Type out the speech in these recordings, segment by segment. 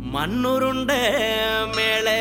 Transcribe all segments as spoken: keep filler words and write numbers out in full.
மண்ணுருண்ட மேலே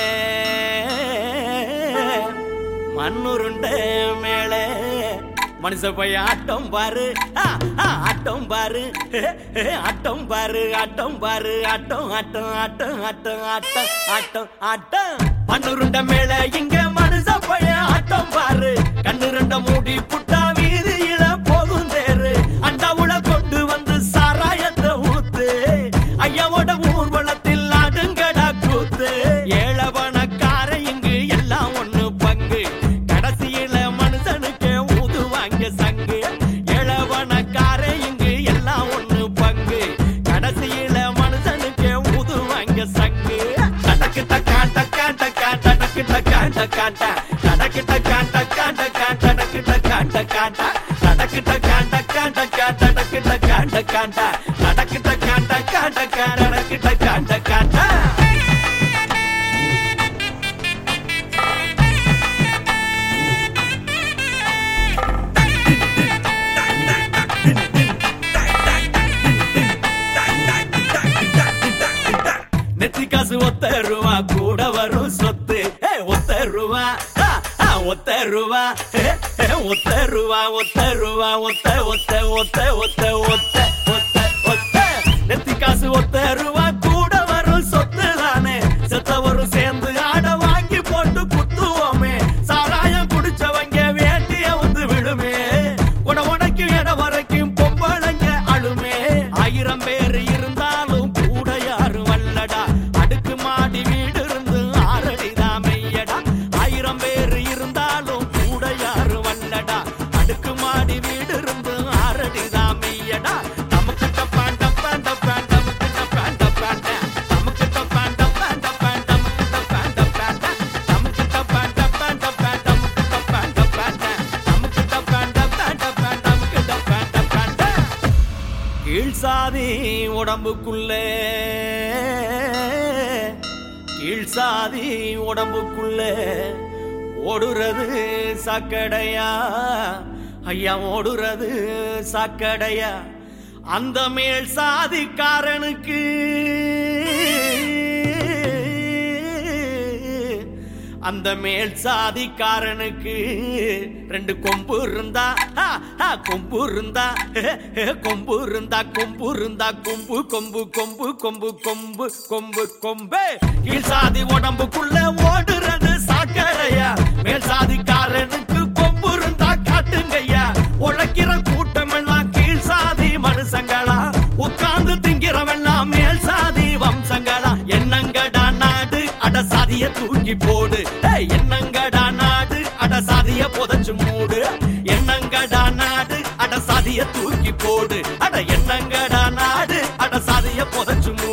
மண்ணுருண்ட மேலே மனுஷ போய் ஆட்டம் பாரு ஆட்டம் பாரு ஆட்டம் பாரு ஆட்டம் பாரு ஆட்டம் ஆட்டம் ஆட்டம் ஆட்டம் ஆட்டம் ஆட்டம் ஆட்டம் மண்ணுருண்ட மேலே இங்க மனுஷ போய் ஆட்டம் பாரு கண்ணு ரெண்ட மூடி புட்டா வீதியில போகும் தேரு அண்டாவுல கொண்டு வந்து சாராயத்தை ஊத்து ஐயாவோட ஊர்வலத்தில் அடுங்கடா கூத்து ஏழவனக்கார இங்கு எல்லாம் ஒண்ணு பங்கு கடைசியில மனுஷனுக்கு ஊதுவாங்க சங்கு ஏழவனக்கார இங்கு எல்லாம் ஒண்ணு பங்கு கடைசியில மனுஷனுக்கு ஊதுவாங்க சங்கு டடக்கிட்ட காண்ட காண்ட காண்ட டக்கிட்ட காண்ட காண்ட டடக்கிட்ட காண்ட காண்ட காண்ட டக்கிட்ட காண்ட காண்ட டடக்கிட்ட காண்ட காண்ட காண்ட டக்கிட்ட காண்ட காண்ட டடக்கிட்ட காண்ட காண்ட காண்ட டக்கிட்ட காண்ட காண்ட நெத்தி காசு ஒத்த ரூபா கூட வரும் சொத்து ஒத்த ரூபா ஒத்த ரூபா ஒத்த ரூபா ஒத்த ரூபா ஒத்த ஒத்த ஒத்த ஒத்த ஒத்த ஒத்த ஒத்த நெத்தி காசு ஒத்த ரூபா கூட வரும் சொத்து தானே செத்தவரும் சேர்ந்து ஆட வாங்கி போட்டு குத்துவோமே சாராயம் குடிச்சவங்க வேண்டிய வந்து விடுமே உட உனக்கு இட வரைக்கும் பொம்பளைங்க அழுமே ஆயிரம் பேர் இருந்தாலும் கூட யாரும் வல்லடா அடுக்கு மாடி வீடு இருந்து ஆரடிதான் மெய்யடா ஆயிரம் பேர் இருந்தாலும் கூட யாரும் வல்லடா அடுக்கு மாடி வீடு இருந்து ஆரடிதான் மெய்யடா நமக்கு டப்பாண்ட பாண்ட பாண்ட நமக்கு பாண்ட பாண்ட நமக்கு பாண்ட பாண்ட பாண்ட நமக்கு பாண்ட பாண்ட நமக்கு பாண்ட பாண்ட பாண்ட நமக்கு பாண்ட பாண்ட நமக்கு பாண்ட பாண்ட பாண்ட நமக்கு பாண்ட பாண்ட கீழ் சாதி உடம்புக்குள்ளே கீழ் சாதி உடம்புக்குள்ளே ஓடுறது சாக்கடையா ஐயா ஓடுறது சாக்கடையா அந்த மேல் சாதிக்காரனுக்கு அந்த மேல் சாதிக்காரனுக்கு ரெண்டு கொம்பு இருந்தா கொம்பு இருந்தா கொம்பு இருந்தா கொம்பு இருந்தா கொம்பு கொம்பு கொம்பு கொம்பு கொம்பு கொம்பு கொம்பு கீழ் சாதி உடம்புக்குள்ள ஓடுறது சாக்கடையா மேல் சாதிக்காரனுக்கு கொம்பு இருந்தா காட்டுங்கய்யா உழைக்கிற கூட்டம் எல்லாம் கீழ் சாதி மனுஷங்களா உட்கார்ந்து திங்கிறவெல்லாம் மேல் சாதி வம்சங்களா என்னங்கடா நாடு அட சாதிய தூக்கி போடு என்னங்கடா நாடு அட சாதிய புதைச்சு மூடு என்னங்கடா நாடு அட சாதிய தூக்கி போடு அட என்னங்கடா நாடு அட சாதிய புதைச்சு